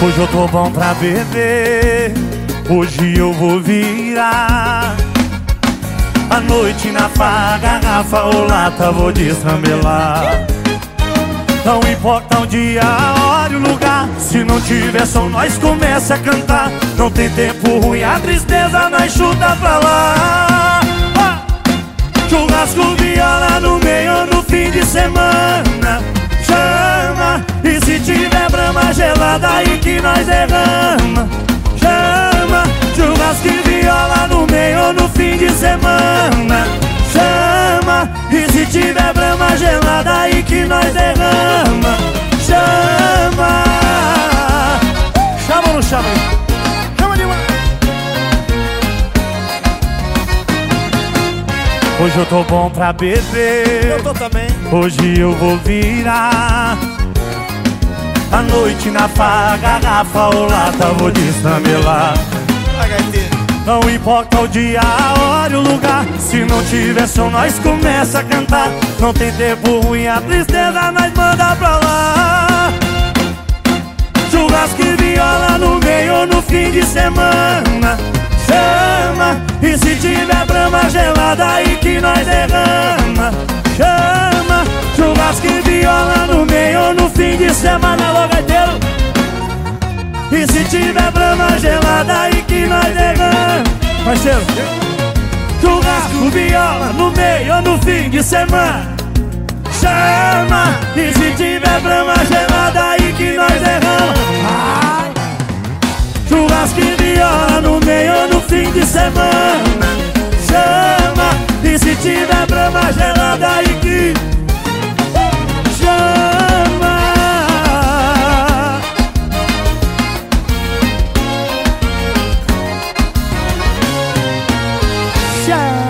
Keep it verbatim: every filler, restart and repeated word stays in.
Hoje eu tô bom pra beber, hoje eu vou virar a noite na farra, garrafa ou lata, vou desrambelar. Não importa o dia, a hora e o lugar, se não tiver som nós começa a cantar. Não tem tempo ruim, a tristeza nós chuta pra lá. ah! Churrasco, viola no meio no fim de semana. Chama, e se tiver brama gelada aí que nós derrama. Chama, churrasco e viola no meio no fim de semana. Chama, e se tiver brama gelada aí que nós derrama. Chama. Chama ou não chama aí? Chama demais. Hoje eu tô bom pra beber, Eu tô também. hoje eu vou virar a noite na farra, garrafa ou lata, vou destramelar. Vai, gaiteiro. Não importa o dia, a hora e o lugar, se não tiver som nós começa a cantar. Não tem tempo ruim, a tristeza nós manda pra lá. Churrasco e viola no meio no fim de semana. Chama, e se tiver brama gelada aí que nós derrama. Chama, churrasco e viola no meio no fim de semana. Alô, gaiteiro. E se tiver brama gelada aí que nós derrama. Parceiro, churrasco, viola no meio no fim de semana. Chama, e se tiver brama gelada aí que nós derrama. Ai. Churrasco e viola no meio no fim de semana. Chama, e se tiver brama gelada aí que chama. Chama.